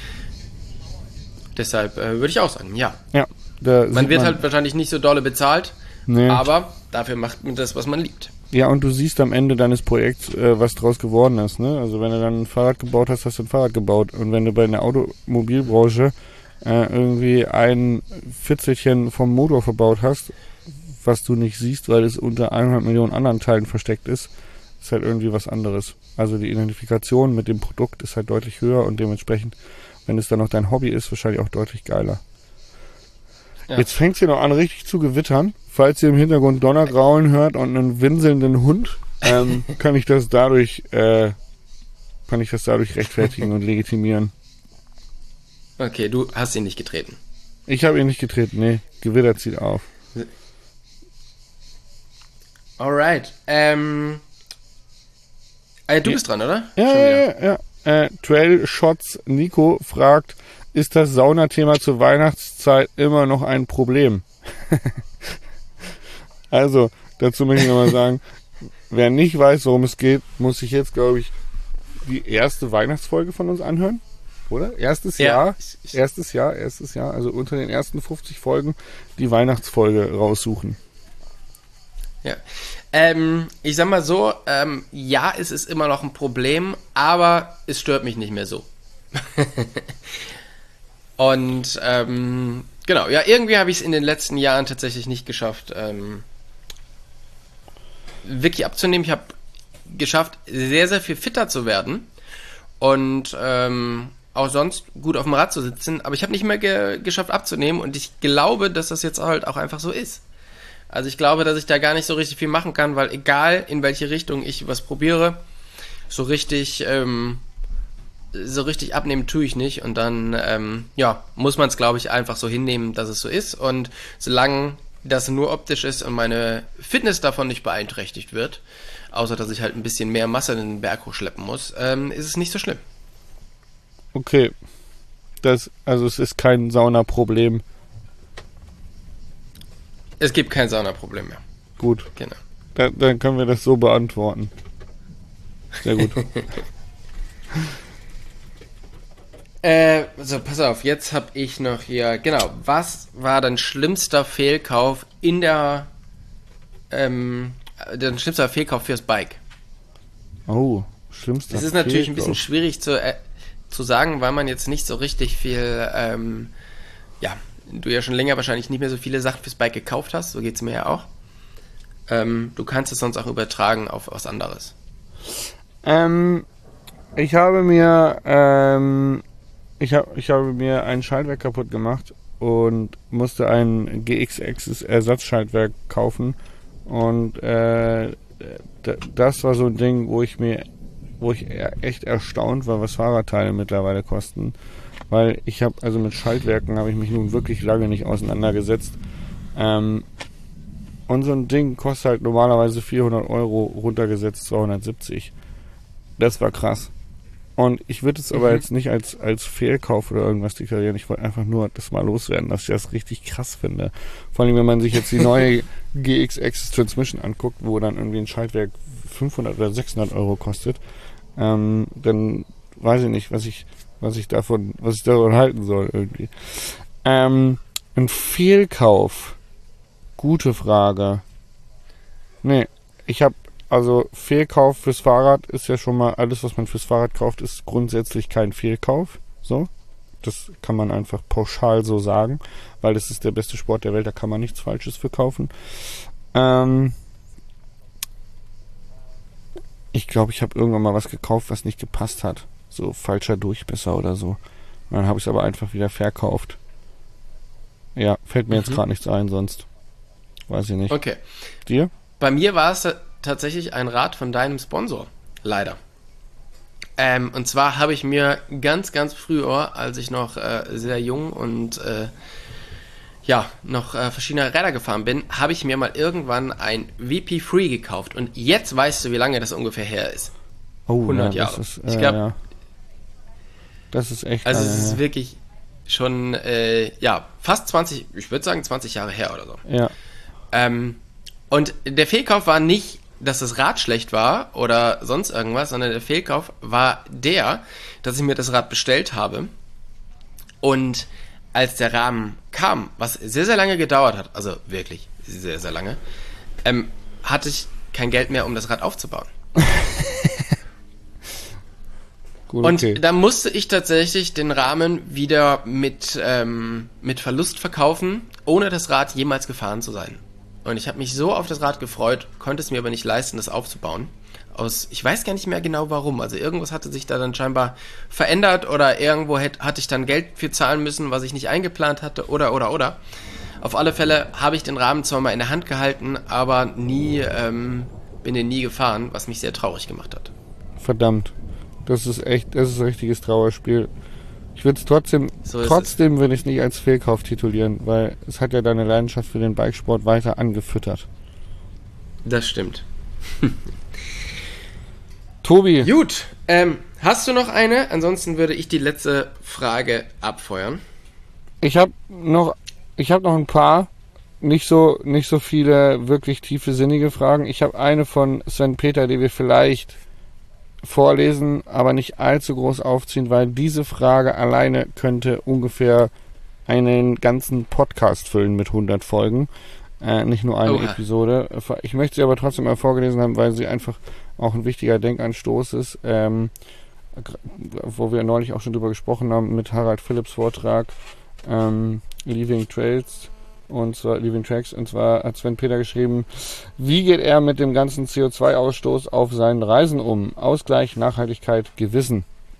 Deshalb würde ich auch sagen, ja. Ja. Man wird halt wahrscheinlich nicht so dolle bezahlt, nee. Aber dafür macht man das, was man liebt. Ja, und du siehst am Ende deines Projekts, was draus geworden ist, ne? Also wenn du dann ein Fahrrad gebaut hast, hast du ein Fahrrad gebaut. Und wenn du bei einer Automobilbranche irgendwie ein Fitzelchen vom Motor verbaut hast, was du nicht siehst, weil es unter 100 Millionen anderen Teilen versteckt ist halt irgendwie was anderes. Also die Identifikation mit dem Produkt ist halt deutlich höher und dementsprechend, wenn es dann noch dein Hobby ist, wahrscheinlich auch deutlich geiler. Ja. Jetzt fängt es hier noch an, richtig zu gewittern. Falls ihr im Hintergrund Donnergraulen hört und einen winselnden Hund, kann ich das dadurch rechtfertigen und legitimieren. Okay, du hast ihn nicht getreten. Ich habe ihn nicht getreten, nee. Gewitter zieht auf. Alright. Du bist dran, oder? Ja. Trail Shots Nico fragt, ist das Saunathema zur Weihnachtszeit immer noch ein Problem? Also, dazu möchte ich nochmal sagen, wer nicht weiß, worum es geht, muss sich jetzt, glaube ich, die erste Weihnachtsfolge von uns anhören. Oder? Erstes Jahr. Also unter den ersten 50 Folgen die Weihnachtsfolge raussuchen. Ja. Ich sag mal so, ja, es ist immer noch ein Problem, aber es stört mich nicht mehr so. Und genau, ja, irgendwie habe ich es in den letzten Jahren tatsächlich nicht geschafft, wirklich abzunehmen. Ich habe geschafft, sehr, sehr viel fitter zu werden und auch sonst gut auf dem Rad zu sitzen, aber ich habe nicht mehr geschafft abzunehmen und ich glaube, dass das jetzt halt auch einfach so ist. Also ich glaube, dass ich da gar nicht so richtig viel machen kann, weil egal in welche Richtung ich was probiere, so richtig abnehmen tue ich nicht und dann muss man es, glaube ich, einfach so hinnehmen, dass es so ist und solange das nur optisch ist und meine Fitness davon nicht beeinträchtigt wird, außer dass ich halt ein bisschen mehr Masse in den Berg hochschleppen muss, ist es nicht so schlimm. Okay, also es ist kein Saunaproblem. Es gibt kein Saunaproblem mehr. Gut. Genau. Dann können wir das so beantworten. Sehr gut. So, pass auf, jetzt habe ich noch hier, genau, was war dein schlimmster Fehlkauf dein schlimmster Fehlkauf fürs Bike? Oh, schlimmster Fehlkauf. Das ist natürlich ein bisschen schwierig zu sagen, weil man jetzt nicht so richtig viel, du ja schon länger wahrscheinlich nicht mehr so viele Sachen fürs Bike gekauft hast, so geht's mir ja auch. Du kannst es sonst auch übertragen auf was anderes. Ich habe mir ein Schaltwerk kaputt gemacht und musste ein GX-Axis Ersatzschaltwerk kaufen und das war so ein Ding, wo ich echt erstaunt war, was Fahrradteile mittlerweile kosten. Weil mit Schaltwerken habe ich mich nun wirklich lange nicht auseinandergesetzt. Und so ein Ding kostet halt normalerweise 400 Euro, runtergesetzt 270. Das war krass. Und ich würde es aber jetzt nicht als Fehlkauf oder irgendwas deklarieren. Ich wollte einfach nur das mal loswerden, dass ich das richtig krass finde. Vor allem, wenn man sich jetzt die neue GX Axis Transmission anguckt, wo dann irgendwie ein Schaltwerk 500 oder 600 Euro kostet, dann weiß ich nicht, was ich davon halten soll irgendwie. Ein Fehlkauf. Gute Frage. Nee, Fehlkauf fürs Fahrrad ist ja schon mal, alles was man fürs Fahrrad kauft, ist grundsätzlich kein Fehlkauf. So. Das kann man einfach pauschal so sagen, weil das ist der beste Sport der Welt, da kann man nichts Falsches für kaufen. Ich glaube, ich habe irgendwann mal was gekauft, was nicht gepasst hat. So falscher Durchmesser oder so. Und dann habe ich es aber einfach wieder verkauft. Ja, fällt mir jetzt gerade nichts ein, sonst weiß ich nicht. Okay. Dir? Bei mir war es tatsächlich ein Rad von deinem Sponsor. Leider. Und zwar habe ich mir ganz, ganz früher, als ich noch sehr jung und noch verschiedene Räder gefahren bin, habe ich mir mal irgendwann ein VP3 gekauft. Und jetzt weißt du, wie lange das ungefähr her ist. 100 Jahre. Das ist, ich glaube, ja. Das ist echt. Also es ist wirklich schon fast 20, ich würde sagen 20 Jahre her oder so. Ja. Und der Fehlkauf war nicht, dass das Rad schlecht war oder sonst irgendwas, sondern der Fehlkauf war dass ich mir das Rad bestellt habe und als der Rahmen kam, was sehr, sehr lange gedauert hat, also wirklich sehr, sehr lange, hatte ich kein Geld mehr, um das Rad aufzubauen. Gut, und da musste ich tatsächlich den Rahmen wieder mit Verlust verkaufen, ohne das Rad jemals gefahren zu sein. Und ich habe mich so auf das Rad gefreut, konnte es mir aber nicht leisten, das aufzubauen. Ich weiß gar nicht mehr genau warum. Also irgendwas hatte sich da dann scheinbar verändert oder irgendwo hatte ich dann Geld für zahlen müssen, was ich nicht eingeplant hatte oder. Auf alle Fälle habe ich den Rahmen zwar mal in der Hand gehalten, aber bin den nie gefahren, was mich sehr traurig gemacht hat. Verdammt. Das ist ein richtiges Trauerspiel. Ich würde es trotzdem würde ich es nicht als Fehlkauf titulieren, weil es hat ja deine Leidenschaft für den Bikesport weiter angefüttert. Das stimmt. Tobi. Gut, hast du noch eine? Ansonsten würde ich die letzte Frage abfeuern. Ich habe noch ein paar, nicht so viele wirklich tiefe, sinnige Fragen. Ich habe eine von Sven Peter, die wir vielleicht vorlesen, aber nicht allzu groß aufziehen, weil diese Frage alleine könnte ungefähr einen ganzen Podcast füllen mit 100 Folgen. Nicht nur eine Episode. Ich möchte sie aber trotzdem mal vorgelesen haben, weil sie einfach auch ein wichtiger Denkanstoß ist, wo wir neulich auch schon drüber gesprochen haben mit Harald Philipps Vortrag Leaving Tracks, und zwar hat Sven Peter geschrieben, wie geht er mit dem ganzen CO2-Ausstoß auf seinen Reisen um? Ausgleich, Nachhaltigkeit, Gewissen.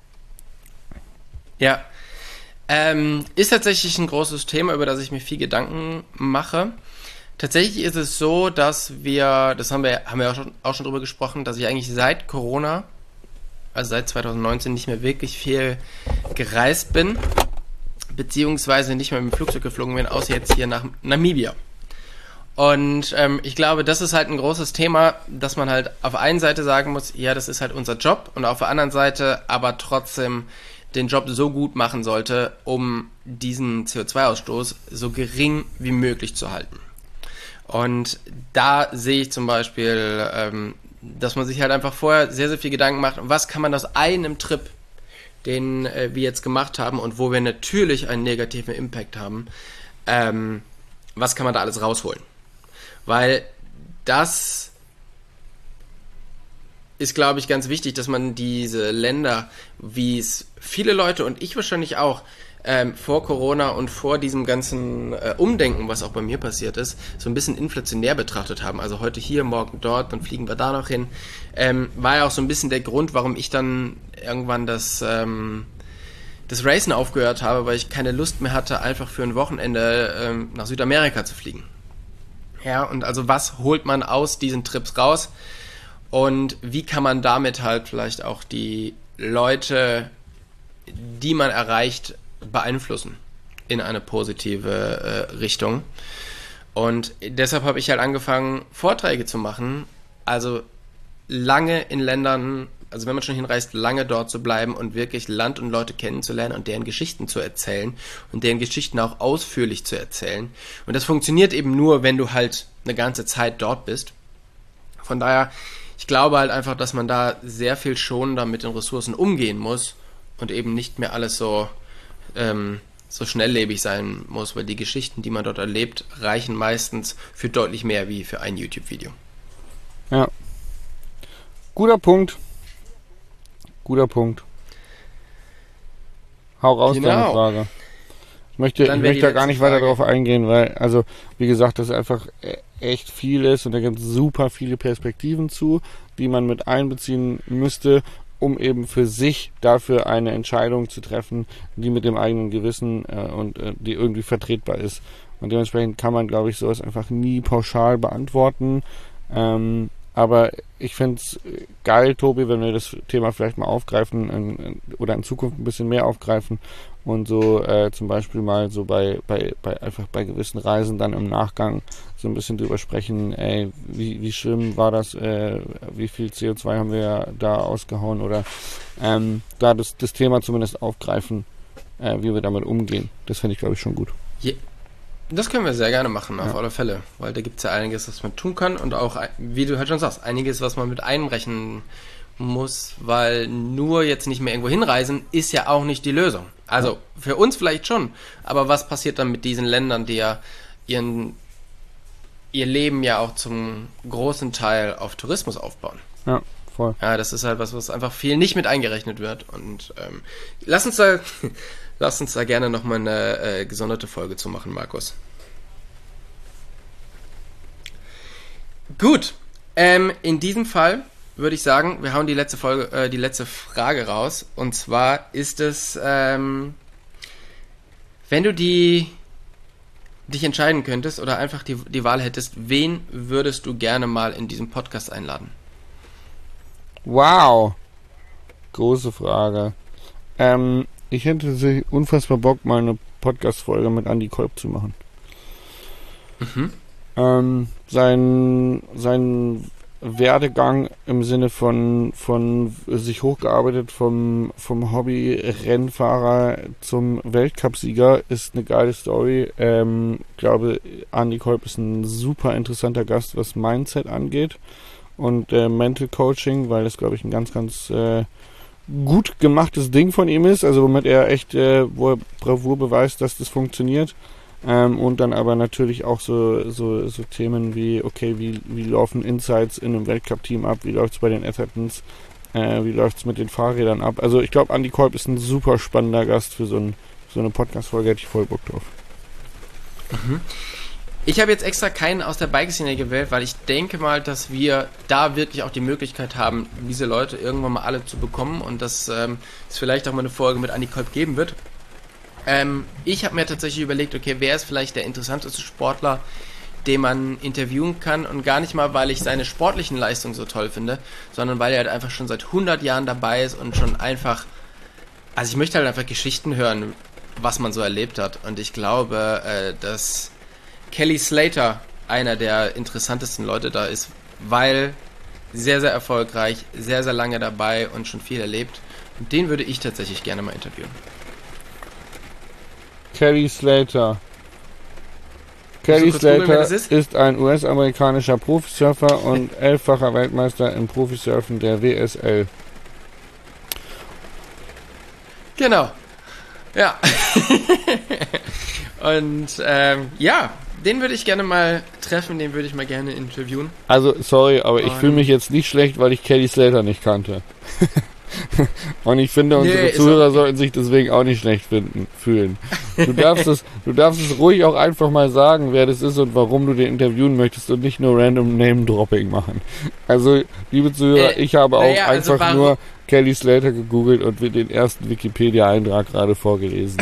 Ja, ist tatsächlich ein großes Thema, über das ich mir viel Gedanken mache. Tatsächlich ist es so, dass das haben wir auch schon drüber gesprochen, dass ich eigentlich seit Corona, also seit 2019, nicht mehr wirklich viel gereist bin, beziehungsweise nicht mehr mit dem Flugzeug geflogen bin, außer jetzt hier nach Namibia. Und ich glaube, das ist halt ein großes Thema, dass man halt auf der einen Seite sagen muss, ja, das ist halt unser Job, und auf der anderen Seite aber trotzdem den Job so gut machen sollte, um diesen CO2-Ausstoß so gering wie möglich zu halten. Und da sehe ich zum Beispiel, dass man sich halt einfach vorher sehr, sehr viel Gedanken macht, was kann man aus einem Trip, den wir jetzt gemacht haben und wo wir natürlich einen negativen Impact haben, was kann man da alles rausholen? Weil das ist, glaube ich, ganz wichtig, dass man diese Länder, wie es viele Leute und ich wahrscheinlich auch, vor Corona und vor diesem ganzen Umdenken, was auch bei mir passiert ist, so ein bisschen inflationär betrachtet haben. Also heute hier, morgen dort, dann fliegen wir da noch hin. War ja auch so ein bisschen der Grund, warum ich dann irgendwann das Racen aufgehört habe, weil ich keine Lust mehr hatte, einfach für ein Wochenende nach Südamerika zu fliegen. Ja, und also was holt man aus diesen Trips raus? Und wie kann man damit halt vielleicht auch die Leute, die man erreicht, beeinflussen in eine positive Richtung. Und deshalb habe ich halt angefangen, Vorträge zu machen, also lange in Ländern, also wenn man schon hinreist, lange dort zu bleiben und wirklich Land und Leute kennenzulernen und deren Geschichten zu erzählen und deren Geschichten auch ausführlich zu erzählen. Und das funktioniert eben nur, wenn du halt eine ganze Zeit dort bist. Von daher, ich glaube halt einfach, dass man da sehr viel schonender mit den Ressourcen umgehen muss und eben nicht mehr alles so schnelllebig sein muss, weil die Geschichten, die man dort erlebt, reichen meistens für deutlich mehr wie für ein YouTube-Video. Ja. Guter Punkt. Hau raus, genau. Deine Frage. Ich möchte da gar nicht weiter drauf eingehen, weil, also, wie gesagt, das ist einfach echt viel ist und da gibt es super viele Perspektiven zu, die man mit einbeziehen müsste, um eben für sich dafür eine Entscheidung zu treffen, die mit dem eigenen Gewissen und die irgendwie vertretbar ist. Und dementsprechend kann man, glaube ich, sowas einfach nie pauschal beantworten. Aber ich finde es geil, Tobi, wenn wir das Thema vielleicht mal aufgreifen oder in Zukunft ein bisschen mehr aufgreifen und so zum Beispiel mal so bei gewissen Reisen dann im Nachgang so ein bisschen drüber sprechen, ey, wie schlimm war das, wie viel CO2 haben wir da ausgehauen oder da das Thema zumindest aufgreifen, wie wir damit umgehen. Das finde ich, glaube ich, schon gut. Das können wir sehr gerne machen, auf alle Fälle. Weil da gibt es ja einiges, was man tun kann und auch, wie du halt schon sagst, einiges, was man mit einrechnen muss, weil nur jetzt nicht mehr irgendwo hinreisen, ist ja auch nicht die Lösung. Also für uns vielleicht schon, aber was passiert dann mit diesen Ländern, die ja ihr Leben ja auch zum großen Teil auf Tourismus aufbauen? Ja, voll. Ja, das ist halt was einfach viel nicht mit eingerechnet wird und lass uns da gerne nochmal eine gesonderte Folge zu machen, Markus. Gut, in diesem Fall würde ich sagen, wir hauen die letzte Frage raus. Und zwar ist es, wenn du dich entscheiden könntest oder einfach die Wahl hättest, wen würdest du gerne mal in diesem Podcast einladen? Wow, große Frage. Ich hätte unfassbar Bock, mal eine Podcast-Folge mit Andy Kolb zu machen. Sein Werdegang im Sinne von sich hochgearbeitet vom Hobby-Rennfahrer zum Weltcupsieger ist eine geile Story. Glaube, Andy Kolb ist ein super interessanter Gast, was Mindset angeht und Mental Coaching, weil das, glaube ich, ein ganz, ganz gut gemachtes Ding von ihm ist, also womit er echt wo er Bravour beweist, dass das funktioniert. Und dann aber natürlich auch so Themen wie, okay, wie laufen Insights in einem Weltcup-Team ab, wie läuft es bei den Athertons, wie läuft es mit den Fahrrädern ab. Also ich glaube, Andy Kolb ist ein super spannender Gast für so eine Podcast-Folge, hätte ich voll Bock drauf. Ich habe jetzt extra keinen aus der Bike-Szene gewählt, weil ich denke mal, dass wir da wirklich auch die Möglichkeit haben, diese Leute irgendwann mal alle zu bekommen und dass es vielleicht auch mal eine Folge mit Andy Kolb geben wird. Ich habe mir tatsächlich überlegt, okay, wer ist vielleicht der interessanteste Sportler, den man interviewen kann und gar nicht mal, weil ich seine sportlichen Leistungen so toll finde, sondern weil er halt einfach schon seit 100 Jahren dabei ist und schon einfach, also ich möchte halt einfach Geschichten hören, was man so erlebt hat und ich glaube, dass Kelly Slater einer der interessantesten Leute da ist, weil sehr, sehr erfolgreich, sehr, sehr lange dabei und schon viel erlebt und den würde ich tatsächlich gerne mal interviewen. Kelly Slater. Kelly Slater ist ein US-amerikanischer Profisurfer und 11-facher Weltmeister im Profisurfen der WSL. Genau. Ja. Und ja, den würde ich gerne mal treffen, den würde ich mal gerne interviewen. Also, sorry, aber ich fühle mich jetzt nicht schlecht, weil ich Kelly Slater nicht kannte. Und ich finde, unsere Zuhörer sollten sich deswegen auch nicht schlecht fühlen. Du darfst es ruhig auch einfach mal sagen, wer das ist und warum du den interviewen möchtest und nicht nur random Name-Dropping machen. Also, liebe Zuhörer, ich habe auch einfach nur Kelly Slater gegoogelt und den ersten Wikipedia-Eintrag gerade vorgelesen.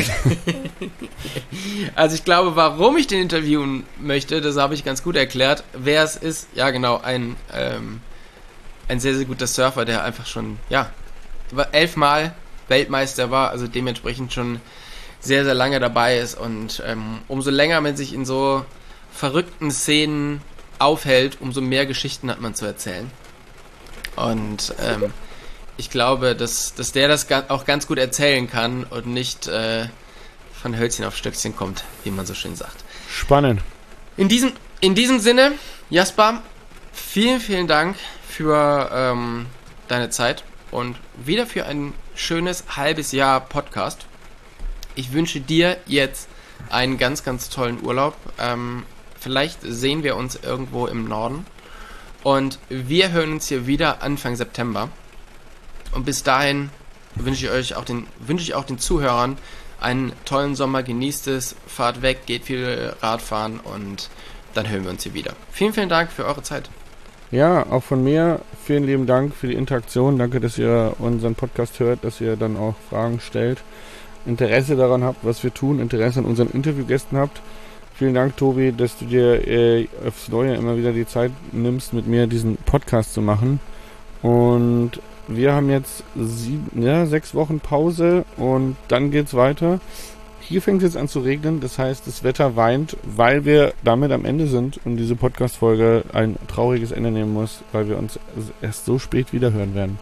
Also ich glaube, warum ich den interviewen möchte, das habe ich ganz gut erklärt. Wer es ist, ja genau, ein sehr, sehr guter Surfer, der einfach schon, 11-mal Weltmeister war, also dementsprechend schon sehr, sehr lange dabei ist und umso länger man sich in so verrückten Szenen aufhält, umso mehr Geschichten hat man zu erzählen. Und ich glaube, dass der das auch ganz gut erzählen kann und nicht von Hölzchen auf Stöckchen kommt, wie man so schön sagt. Spannend. In diesem Sinne, Jasper, vielen, vielen Dank für deine Zeit und wieder für ein schönes halbes Jahr Podcast. Ich wünsche dir jetzt einen ganz, ganz tollen Urlaub. Vielleicht sehen wir uns irgendwo im Norden. Und wir hören uns hier wieder Anfang September. Und bis dahin wünsche ich auch den Zuhörern einen tollen Sommer. Genießt es, fahrt weg, geht viel Radfahren und dann hören wir uns hier wieder. Vielen, vielen Dank für eure Zeit. Ja, auch von mir vielen lieben Dank für die Interaktion. Danke, dass ihr unseren Podcast hört, dass ihr dann auch Fragen stellt, Interesse daran habt, was wir tun, Interesse an unseren Interviewgästen habt. Vielen Dank, Tobi, dass du dir aufs Neue immer wieder die Zeit nimmst, mit mir diesen Podcast zu machen. Und wir haben jetzt 6 Wochen Pause und dann geht's weiter. Hier fängt es jetzt an zu regnen, das heißt, das Wetter weint, weil wir damit am Ende sind und diese Podcast-Folge ein trauriges Ende nehmen muss, weil wir uns erst so spät wiederhören werden.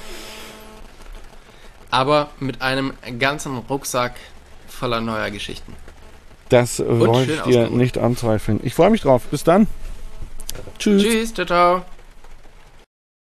Aber mit einem ganzen Rucksack voller neuer Geschichten. Das wollte ich dir nicht anzweifeln. Ich freue mich drauf. Bis dann. Tschüss. Tschüss, ciao, ciao.